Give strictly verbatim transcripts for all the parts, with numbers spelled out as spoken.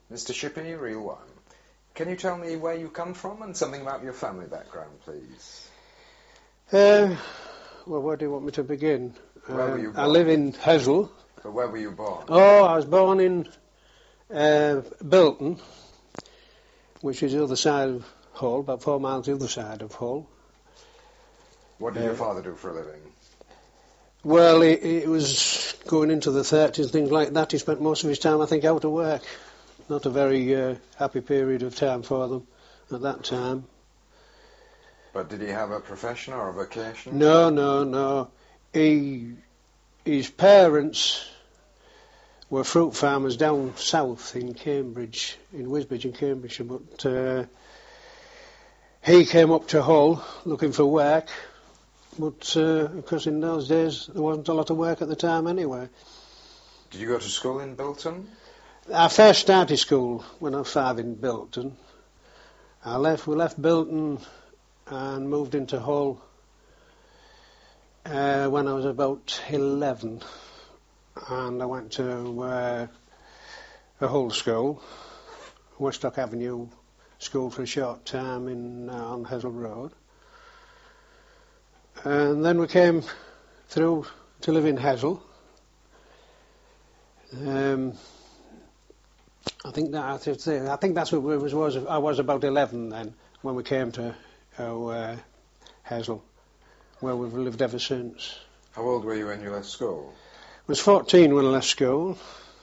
Mister Shippey, Reel One. Can you tell me where you come from and something about your family background, please? Uh, well, where do you want me to begin? Where uh, were you born? I live in Hesel. But where were you born? Oh, I was born in uh, Bilton, which is the other side of Hull, about four miles the other side of Hull. What did uh, your father do for a living? Well, it, it was going into the thirties, things like that. He spent most of his time, I think, out of work. Not a very uh, happy period of time for them at that time. But did he have a profession or a vocation? No, no, no. He, his parents were fruit farmers down south in Cambridge, in Wisbech in Cambridgeshire, but uh, he came up to Hull looking for work, but uh, because in those days there wasn't a lot of work at the time anyway. Did you go to school in Bilton? I first started school when I was five in Bilton. I left, we left Bilton and moved into Hull uh, when I was about eleven, and I went to uh, a Hull school, Westlock Avenue School, for a short time in uh, on Hesel Road, and then we came through to live in Hesel. Um, I think that I think that's what it was, was. I was about eleven then when we came to oh, uh, Hesel, where we've lived ever since. How old were you when you left school? I was fourteen when I left school.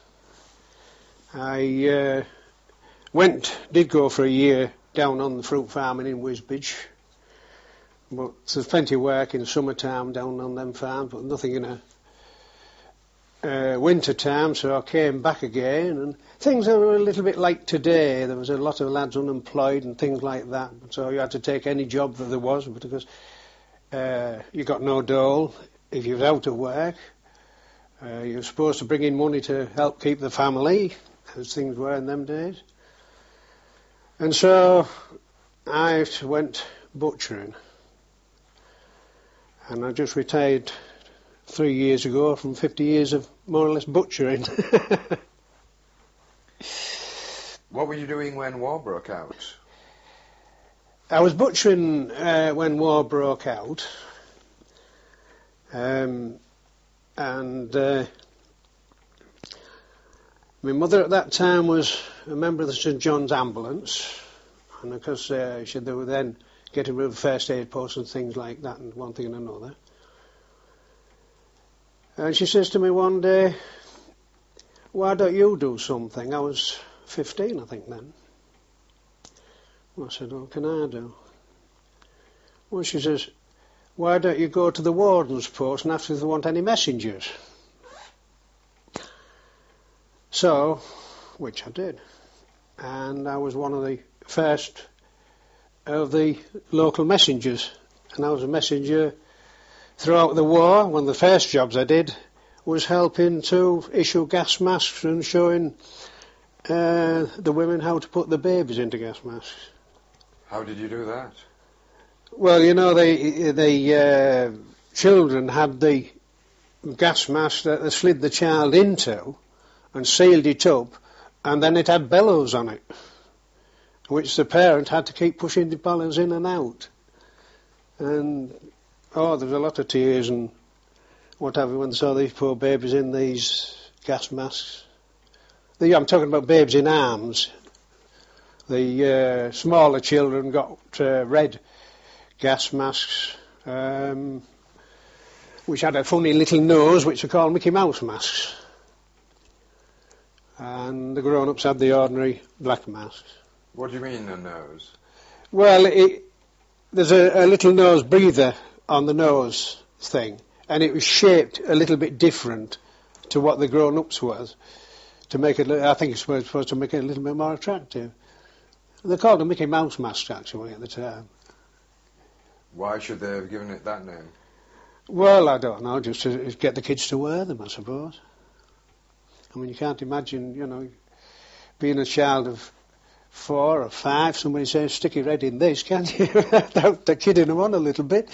I uh, went, did go for a year down on the fruit farming in Wisbech, but there's plenty of work in the summertime down on them farms, but nothing in a uh, winter time, so I came back again, and things were a little bit like today. There was a lot of lads unemployed and things like that, so you had to take any job that there was, because uh, you got no dole if you was out of work. Uh, you were supposed to bring in money to help keep the family, as things were in them days. And so I went butchering, and I just retired three years ago from fifty years of more or less butchering. What were you doing when war broke out? I was butchering uh, when war broke out, um, and uh, my mother at that time was a member of the St John's Ambulance, and of course uh, she, they were then getting rid of first aid posts and things like that, and one thing and another. And she says to me one day, "Why don't you do something?" I was fifteen, I think, then. Well, I said, "What can I do?" Well, she says, "Why don't you go to the warden's post and ask if they want any messengers?" So, which I did. And I was one of the first of the local messengers. And I was a messenger throughout the war. One of the first jobs I did was helping to issue gas masks and showing uh, the women how to put the babies into gas masks. How did you do that? Well, you know, the the uh, children had the gas mask that they slid the child into and sealed it up, and then it had bellows on it, which the parent had to keep pushing the bellows in and out. And oh, there was a lot of tears and what have you when they saw these poor babies in these gas masks. The, I'm talking about babies in arms. The uh, smaller children got uh, red gas masks, um, which had a funny little nose, which are called Mickey Mouse masks. And the grown-ups had the ordinary black masks. What do you mean, a nose? Well, it, there's a, a little nose breather on the nose thing, and it was shaped a little bit different to what the grown-ups was, to make it, I think it's supposed to make it a little bit more attractive. They called them Mickey Mouse masks, actually, at the time. Why should they have given it that name? Well, I don't know, just to get the kids to wear them, I suppose. I mean, you can't imagine, you know, being a child of four or five, somebody says, "Sticky red in this," can you? They're kidding them on a little bit.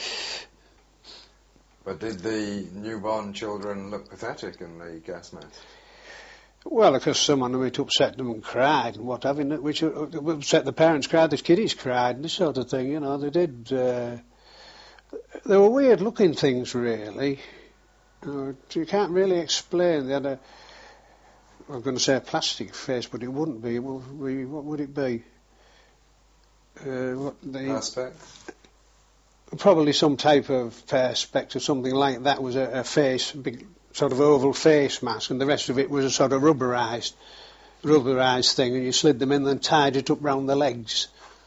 But did the newborn children look pathetic in the gas mask? Well, of course, some of them it upset them and cried and what have you, which upset the parents, cried, the kiddies cried, and this sort of thing. You know, they did. Uh, they were weird-looking things, really. Uh, you can't really explain. They had a, I'm going to say a plastic face, but it wouldn't be. What would it be? Uh, what the Perspex? Probably some type of perspex or something like that. Was a, a face, big sort of oval face mask, and the rest of it was a sort of rubberised, rubberised thing, and you slid them in and tied it up round the legs.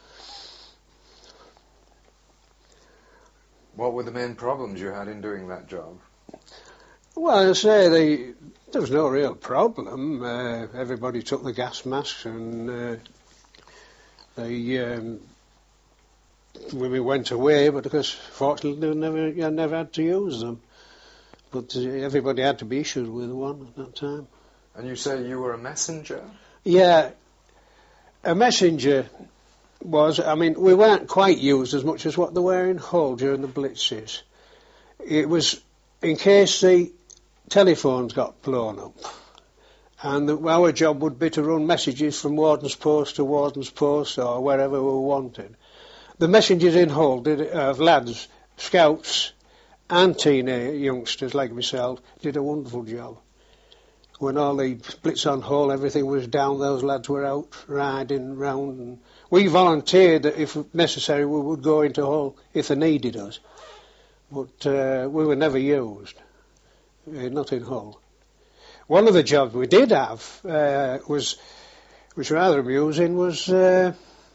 What were the main problems you had in doing that job? Well, I say they, there was no real problem. Uh, everybody took the gas masks, and uh, they um, we went away. But of course, fortunately, we never, you never had to use them. But uh, everybody had to be issued with one at that time. And you say you were a messenger? Yeah, a messenger was. I mean, we weren't quite used as much as what they were in Hull during the blitzes. It was in case the telephones got blown up, and the, our job would be to run messages from Warden's Post to Warden's Post or wherever we wanted. The messengers in Hull did, of uh, lads, scouts and teenage youngsters like myself, did a wonderful job. When all the blitz on Hull, everything was down, those lads were out riding round, and we volunteered that if necessary we would go into Hull if they needed us, but uh, we were never used. Uh, not in Hull. One of the jobs we did have uh, was, which was rather amusing, was uh,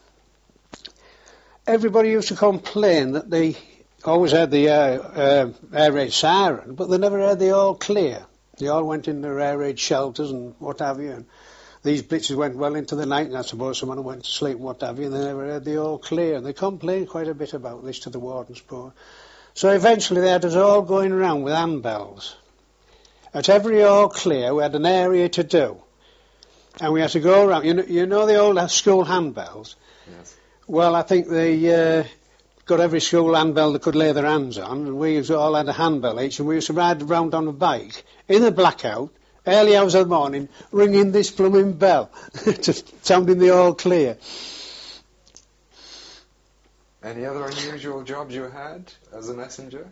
everybody used to complain that they always had the uh, uh, air raid siren, but they never had the all clear. They all went in their air raid shelters and what have you, and these blitzes went well into the night, and I suppose someone went to sleep and what have you, and they never had the all clear. And they complained quite a bit about this to the Warden's Post. So eventually they had us all going around with handbells. At every all clear, we had an area to do. And we had to go around. You know, you know the old school handbells? Yes. Well, I think they uh, got every school handbell they could lay their hands on, and we all had a handbell each, and we used to ride around on a bike in the blackout, early hours of the morning, ringing this blooming bell, to sounding the all clear. Any other unusual jobs you had as a messenger?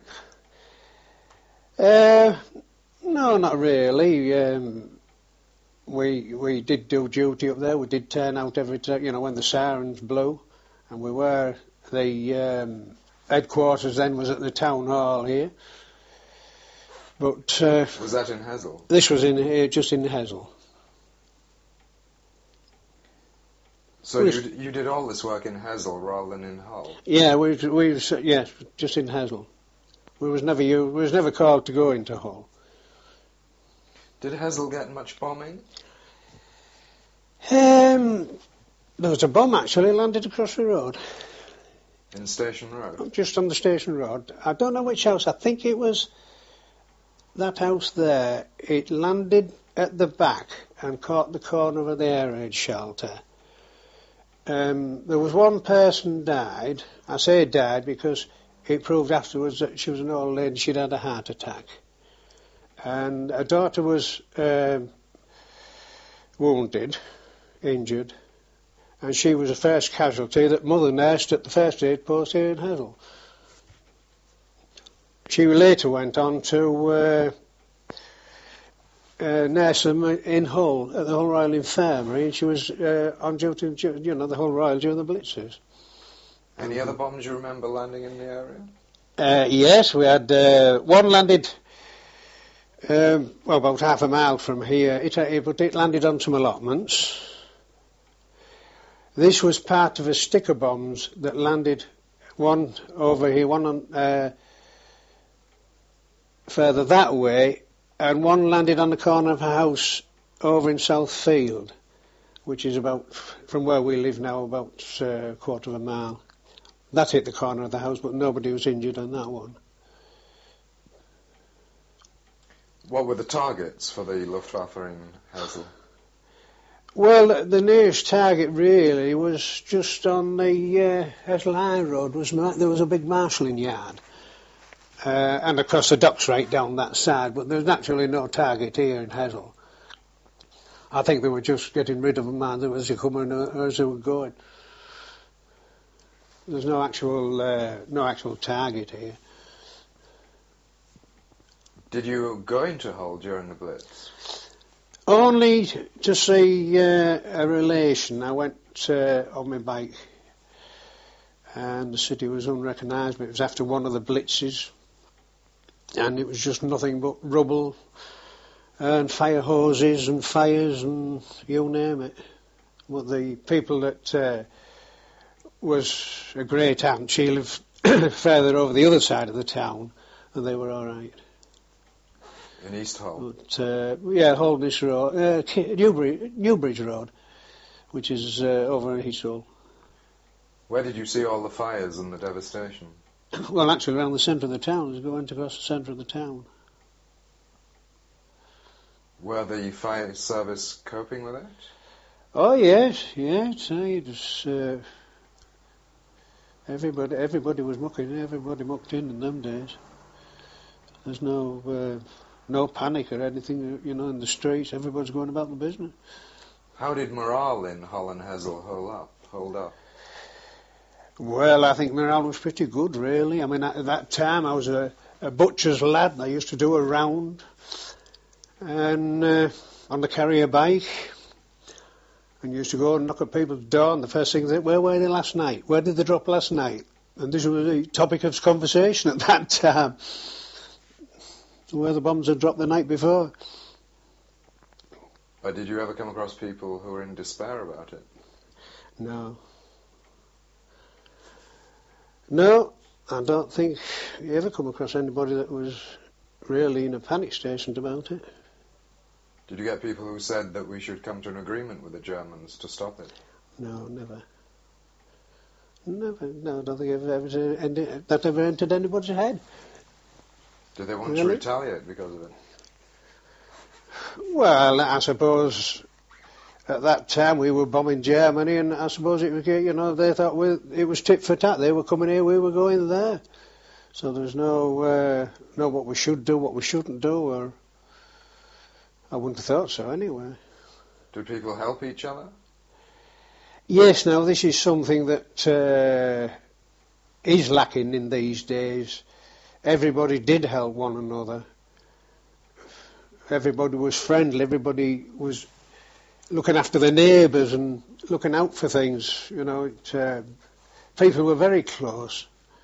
Uh... No, not really. Um, we we did do duty up there. We did turn out every time, you know, when the sirens blew, and we were the um, headquarters then was at the town hall here. But uh, was that in Hessle? This was in here, just in Hessle. So you you did all this work in Hessle rather than in Hull? Yeah, we we yes, just in Hessle. We was never we was never called to go into Hull. Did Hessle get much bombing? Um, there was a bomb actually landed across the road. In Station Road? Just on the Station Road. I don't know which house. I think it was that house there. It landed at the back and caught the corner of the air raid shelter. Um, there was one person died. I say died because it proved afterwards that she was an old lady. She'd had a heart attack. And her daughter was uh, wounded, injured, and she was the first casualty that mother nursed at the first aid post here in Hessle. She later went on to uh, uh, nurse them in Hull, at the Hull Royal Infirmary, and she was uh, on duty, you know, the Hull Royal during the blitzes. Any mm-hmm. other bombs you remember landing in the area? Uh, yes, we had uh, one landed... Um, well, about half a mile from here, it, it, but it landed on some allotments. This was part of a sticker bombs that landed, one over here, one on, uh, further that way, and one landed on the corner of a house over in South Field, which is about, from where we live now, about uh, a quarter of a mile. That hit the corner of the house, but nobody was injured on that one. What were the targets for the Luftwaffe in Hessle? Well, the nearest target really was just on the uh, Hessle High Road. Was there was a big marshalling yard, uh, and of course the docks right down that side. But there's naturally no target here in Hessle. I think they were just getting rid of them either as they coming or as they were going. There's no actual uh, no actual target here. Did you go into Hull during the Blitz? Only to see uh, a relation. I went uh, on my bike, and the city was unrecognisable. It was after one of the blitzes, and it was just nothing but rubble and fire hoses and fires and you name it. But the people that uh, was a great aunt, she lived further over the other side of the town, and they were all right. In East Hull? But, uh, yeah, Holderness Road, uh, Newbridge, Newbridge Road, which is uh, over in East Hull. Where did you see all the fires and the devastation? Well, actually around the centre of the town, as we went across the centre of the town. Were the fire service coping with it? Oh yes, yes, it was, uh, everybody, everybody was mucking, everybody mucked in in them days. There's no... Uh, No panic or anything, you know, in the streets. Everybody's going about the business. How did morale in Hull and Hessle hold up? Hold up? Well, I think morale was pretty good, really. I mean, at that time I was a, a butcher's lad. And I used to do a round and uh, on the carrier bike, and used to go and knock at people's door. And the first thing they said, "Where were they last night? Where did they drop last night?" And this was the topic of conversation at that time. Where the bombs had dropped the night before. But did you ever come across people who were in despair about it? No. No, I don't think you ever come across anybody that was really in a panic station about it. Did you get people who said that we should come to an agreement with the Germans to stop it? No, never. Never. No, I don't think ever, ever, ever, that ever entered anybody's head. Did they want Really? to retaliate because of it? Well, I suppose at that time we were bombing Germany, and I suppose it was, you know, they thought we, it was tit for tat. They were coming here, we were going there. So there's no, uh, no what we should do, what we shouldn't do, or I wouldn't have thought so anyway. Did people help each other? Yes, now this is something that uh, is lacking in these days. Everybody did help one another. Everybody was friendly. Everybody was looking after their neighbours and looking out for things. You know, it, uh, people were very close.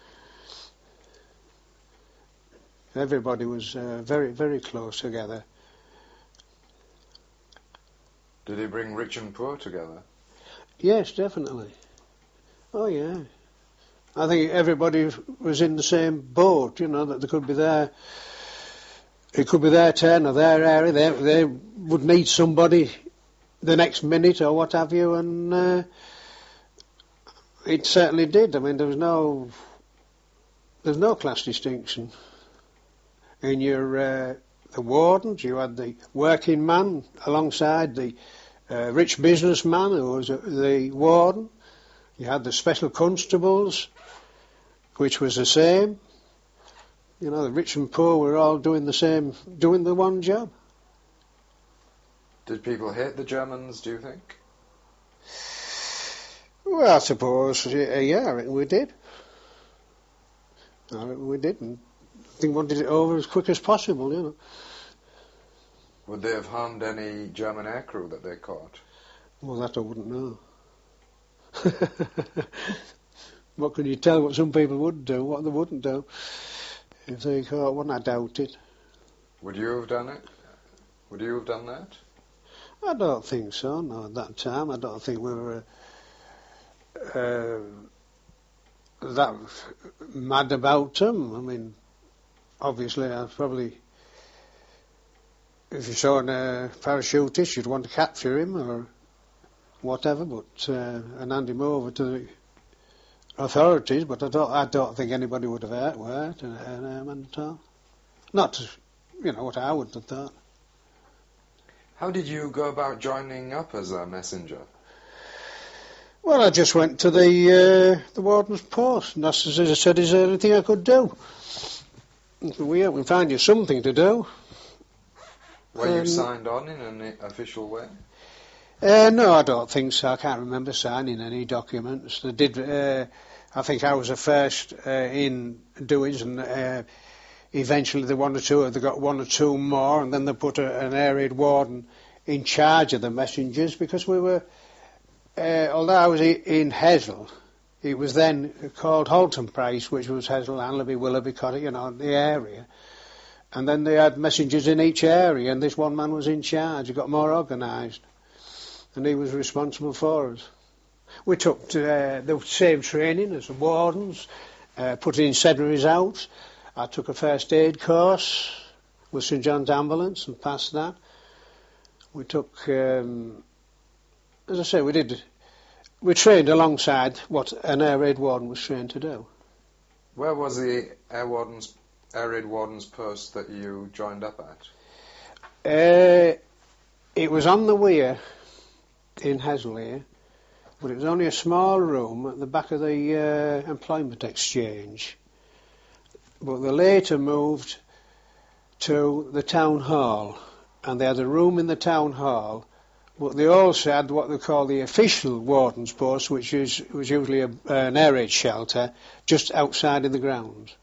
Everybody was uh, very, very close together. Did he bring rich and poor together? Yes, definitely. Oh, yeah. I think everybody was in the same boat, you know, that they could be there. It could be their turn or their area. They, they would need somebody the next minute or what have you, and uh, it certainly did. I mean, there was no, there's no class distinction. In your uh, the wardens, you had the working man alongside the uh, rich businessman who was uh, the warden. You had the special constables, which was the same. You know, the rich and poor were all doing the same, doing the one job. Did people hate the Germans, do you think? Well, I suppose, yeah, yeah I reckon we did. I reckon we did, and I think we wanted it over as quick as possible, you know. Would they have harmed any German aircrew that they caught? Well, that I wouldn't know. What can you tell what some people would do, what they wouldn't do? If they caught one, I doubt it. Would you have done it? Would you have done that? I don't think so, no, at that time. I don't think we were uh, uh, that mad about them. I mean, obviously, I probably, if you saw a parachutist, you'd want to capture him or whatever, but uh, and hand him over to the authorities. But I don't, I don't think anybody would have hurt, hurt an airman at all. Not, you know, what I would have thought. How did you go about joining up as a messenger? Well, I just went to the uh, the warden's post, and that's, as I said, is there anything I could do? We can find you something to do. Were you Um, signed on in an official way? Uh, no, I don't think so. I can't remember signing any documents. They did. Uh, I think I was the first uh, in doings, and uh, eventually the one or two, they got one or two more, and then they put a, an air raid warden in charge of the messengers, because we were, uh, although I was in Hessle, it was then called Halton Price, which was Hessle, Hanleby, Willoughby, Cotty, you know, the area. And then they had messengers in each area, and this one man was in charge. He got more organised, and he was responsible for us. We took to, uh, the same training as the wardens, uh, put in Sedbury's out. I took a first aid course with St John's Ambulance and passed that. We took, um, as I say, we did, we trained alongside what an air raid warden was trained to do. Where was the air warden's, air raid warden's post that you joined up at? Uh, it was on the weir in Hessle here, but it was only a small room at the back of the uh, employment exchange. But they later moved to the town hall, and they had a room in the town hall, but they also had what they call the official warden's post, which is, was usually a, an air raid shelter just outside in the grounds.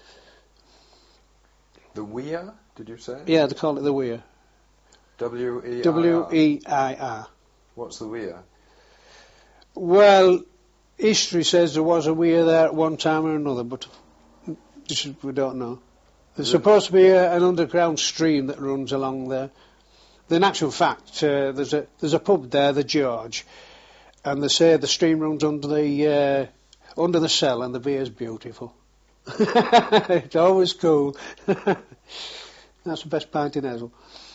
The weir, did you say? Yeah, they call it the weir. W E I R? W E I R. What's the weir? Well, history says there was a weir there at one time or another, but this is, we don't know. There's supposed to be a, an underground stream that runs along there. In actual fact, uh, there's a there's a pub there, the George, and they say the stream runs under the uh, under the cell, and the beer's beautiful. It's always cool. That's the best pint in Hessle.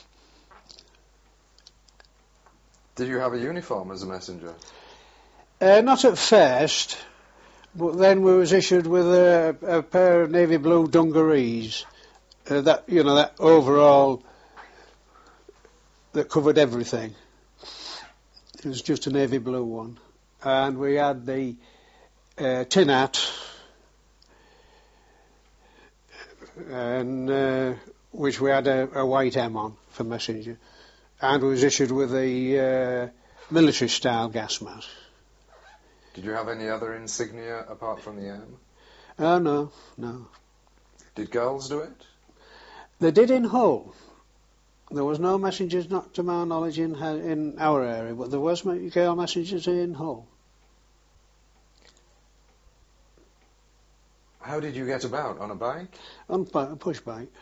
Did you have a uniform as a messenger? Uh, not at first, but then we was issued with a, a pair of navy blue dungarees. Uh, that you know, that overall that covered everything. It was just a navy blue one, and we had the uh, tin hat, and uh, which we had a, a white M on for messenger, and was issued with a uh, military style gas mask. Did you have any other insignia apart from the M? Oh no, no. Did girls do it? They did in Hull. There was no messengers, not to my knowledge, in in our area, but there was girl messengers in Hull. How did you get about? On a bike? On a push bike.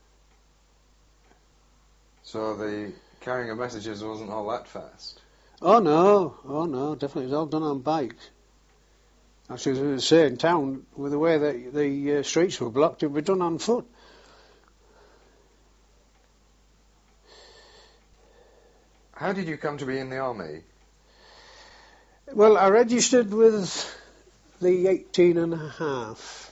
So the carrying of messages wasn't all that fast? Oh no, oh no, definitely. It was all done on bike. Actually, as I say, in town, with the way that the uh, streets were blocked, it would be done on foot. How did you come to be in the army? Well, I registered with the eighteen and a half,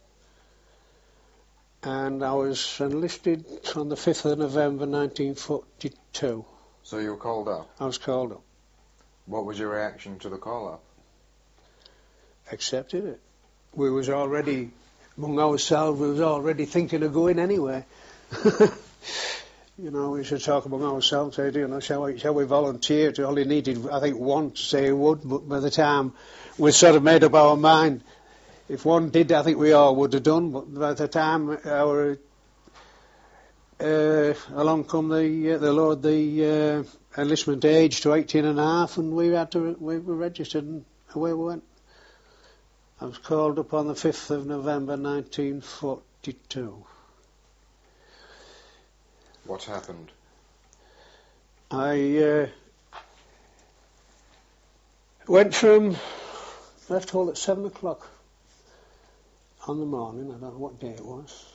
and I was enlisted on the fifth of November nineteen forty-two. So you were called up? I was called up. What was your reaction to the call-up? Accepted it. We was already, among ourselves, we was already thinking of going anyway. You know, we should talk among ourselves, say, you know, shall we, shall we volunteer? We only needed, I think, one to say he would, but by the time we sort of made up our mind, if one did, I think we all would have done, but by the time our, uh, along come the, uh, the Lord, the uh, enlistment age to eighteen and a half, and we had to, we were registered, and away we went. I was called up on the fifth of November nineteen forty-two. What happened? I uh, went from, left Hull at seven o'clock on the morning, I don't know what day it was,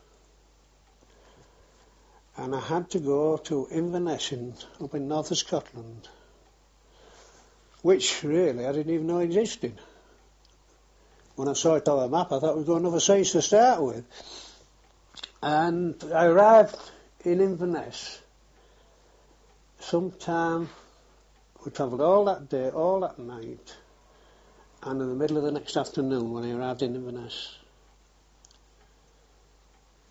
and I had to go to Inverness in, up in north of Scotland, which really I didn't even know existed. When I saw it on the map, I thought we'd go another seas to start with. And I arrived in Inverness sometime, we travelled all that day, all that night, and in the middle of the next afternoon when I arrived in Inverness,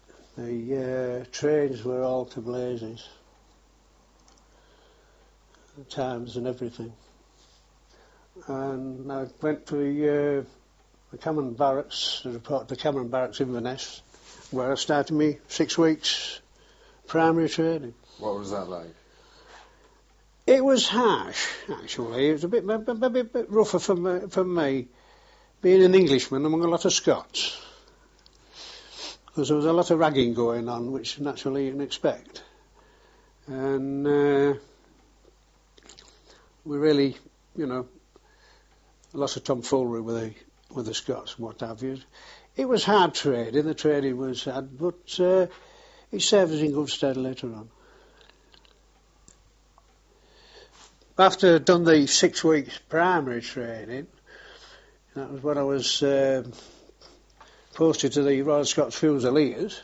the uh, trains were all to blazes. times and everything. And I went to the, uh, the Cameron Barracks, to report to Cameron Barracks Inverness, where I started my six weeks primary training. What was that like? It was harsh, actually. It was a bit, maybe a bit rougher for me, for me, being an Englishman among a lot of Scots. Because there was a lot of ragging going on, which naturally you can expect. And uh, we really, you know, a lot of tomfoolery with the, with the Scots and what have you. It was hard trading, the trading was hard, but uh, it served us in good stead later on. After I'd done the six weeks primary training, that was when I was uh, posted to the Royal Scots Fusiliers,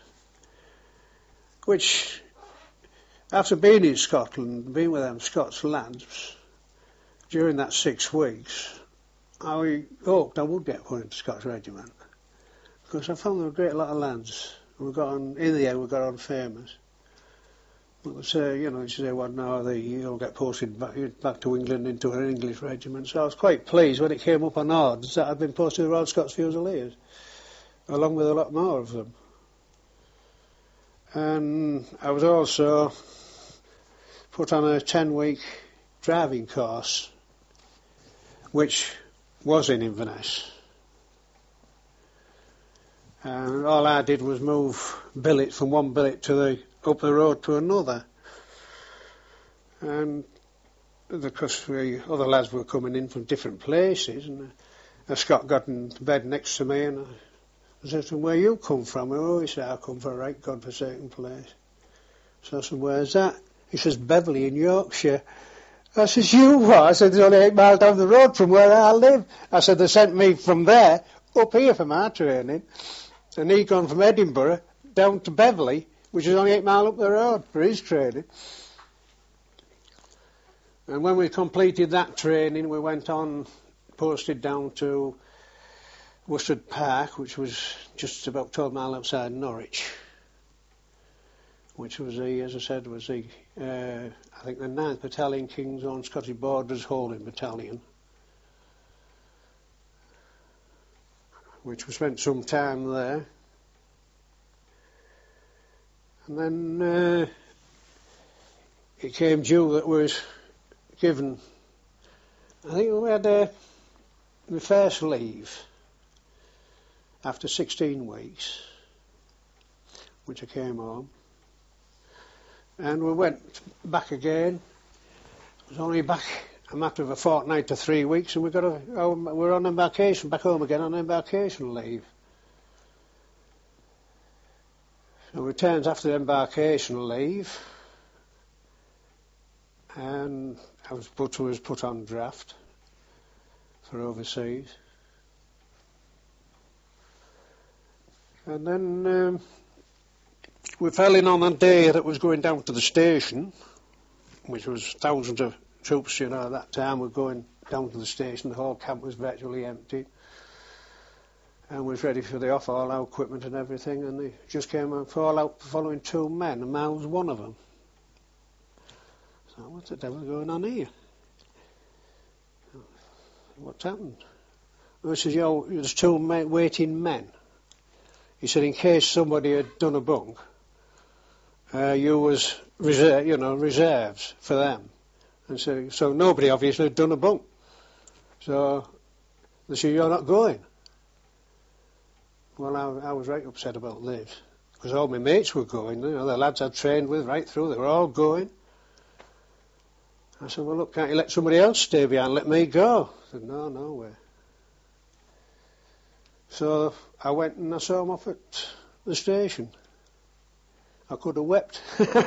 which, after being in Scotland, being with them Scots lads, during that six weeks, I hoped I would get put into Scots Regiment, because I found there were a great lot of lads. We got on, in the end we got on famous. But say, you know, you say, well, no, they, you'll get posted back, back to England into an English regiment. So I was quite pleased when it came up on odds that I'd been posted to the Royal Scots Fusiliers, along with a lot more of them. And I was also put on a ten-week driving course, which was in Inverness. And all I did was move billet from one billet to the up the road to another. And because the other lads were coming in from different places, and a Scot got in bed next to me, and I said to him, "Where you come from?" Oh, he said, "I come from a right godforsaken place." So I said, "Where's that?" He says, "Beverley in Yorkshire." I says, "You what?" I said, "It's only eight miles down the road from where I live." I said, "They sent me from there up here for my training, and he'd gone from Edinburgh down to Beverley, which is only eight miles up the road for his training." And when we completed that training, we went on, posted down to Worstead Park, which was just about twelve miles outside Norwich, which was the, as I said, was the, uh, I think the ninth Battalion, King's Own Scottish Borders Holding Battalion, which we spent some time there. And then uh, it came due that was given, I think we had uh, the first leave after sixteen weeks, which I came home. And we went back again. It was only back a matter of a fortnight to three weeks, and we got a, oh, we were on embarkation, back home again on embarkation leave. So we returned after the embarkation leave, and I was put, was put on draft for overseas. And then um, we fell in on a day that was going down to the station, which was thousands of troops, you know, at that time were going down to the station. The whole camp was virtually empty, and was ready for the off all our equipment and everything, and they just came and fall out following two men, and Mal was one of them. So what's the devil going on here? What's happened? Well, he says, yo, there's two men, waiting men. He said, in case somebody had done a bunk, uh, you was reserve, you know, reserves for them. And so, so nobody obviously had done a bunk. So they said, you're not going. Well, I, I was right upset about this, because all my mates were going, you know, the lads I'd trained with right through, they were all going. I said, well, look, can't you let somebody else stay behind, let me go? I said, no, no way. So I went and I saw him off at the station. I could have wept.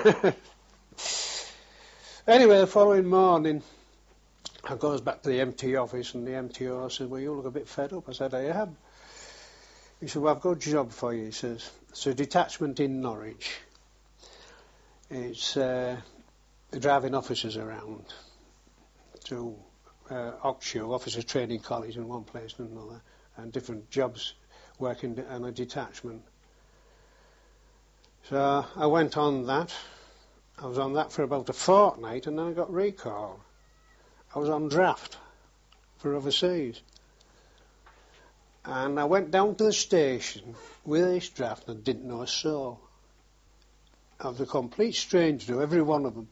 Anyway, the following morning, I goes back to the M T office, and the M T O said, well, you look a bit fed up. I said, I am. He said, well, I've got a job for you. He says, it's a detachment in Norwich. It's uh, driving officers around to uh, Oxshire, Officers Training College in one place and another, and different jobs working on a detachment. So I went on that. I was on that for about a fortnight, and then I got recalled. I was on draft for overseas. And I went down to the station with this draft and didn't know a soul. I was a complete stranger to every one of them.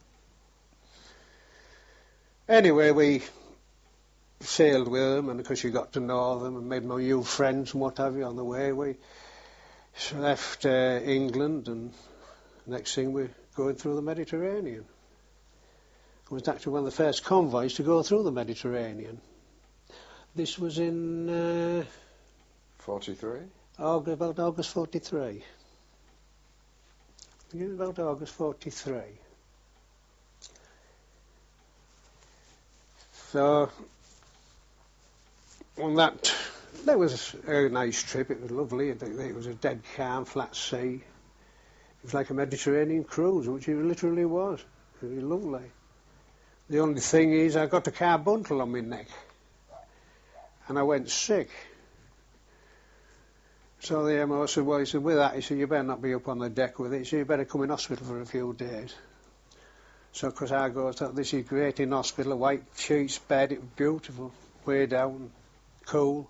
Anyway, we sailed with them, and because you got to know them and made my new friends and what have you on the way, we left uh, England, and next thing we're going through the Mediterranean. It was actually one of the first convoys to go through the Mediterranean. This was in uh, forty-three? August, about August forty-three. About August forty-three. So, on that, that was a nice trip. It was lovely. It, it was a dead calm, flat sea. It was like a Mediterranean cruise, which it literally was. It was lovely. The only thing is, I got a carbuncle on my neck, and I went sick. So the M O said, well, he said, with that, he said, you better not be up on the deck with it. He said, you better come in hospital for a few days. So, because I go, I thought, this is great in hospital, a white sheets bed, it was beautiful, way down, cool.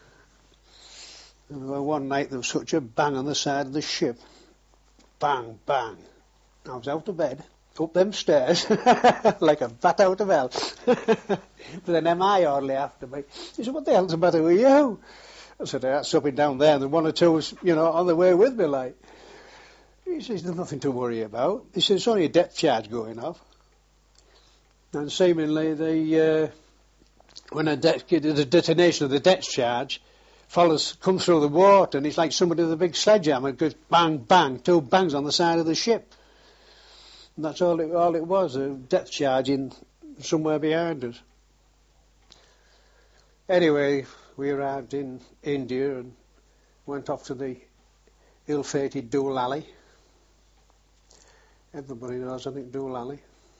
And one night there was such a bang on the side of the ship. Bang, bang. I was out of bed, up them stairs, like a bat out of hell. With an M I orderly after me. He said, what the hell's the matter with you? I said, that's up and down there, and one or two was, you know, on the way with me, like. He says, there's nothing to worry about. He says, it's only a depth charge going off. And seemingly, the, uh, when a de- the detonation of the depth charge follows, comes through the water, and it's like somebody with a big sledgehammer, it goes bang, bang, two bangs on the side of the ship. And that's all it, all it was, a depth charge in somewhere behind us. Anyway, we arrived in India and went off to the ill-fated Doolally. Everybody knows, I think, Doolally.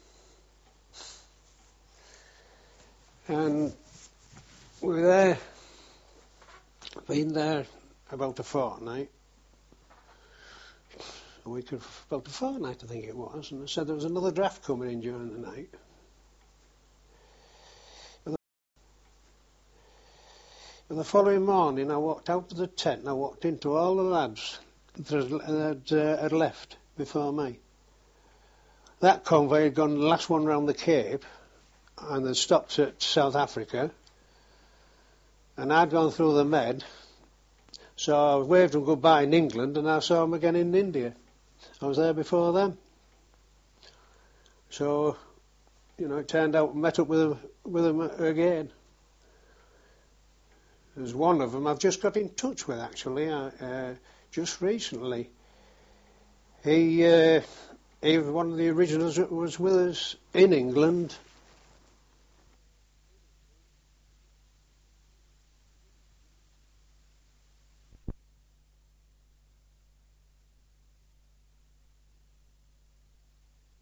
And we were there, been there about a fortnight. A week of, about a fortnight, I think it was, and they said there was another draft coming in during the night. And the following morning, I walked out of the tent and I walked into all the lads that had, uh, had left before me. That convoy had gone the last one round the Cape, and they'd stopped at South Africa, and I'd gone through the Med, so I waved them goodbye in England, and I saw them again in India. I was there before them. So, you know, it turned out I met up with them, with them again. There's one of them I've just got in touch with, actually, uh, uh, just recently. He, uh, he was one of the originals that was with us in England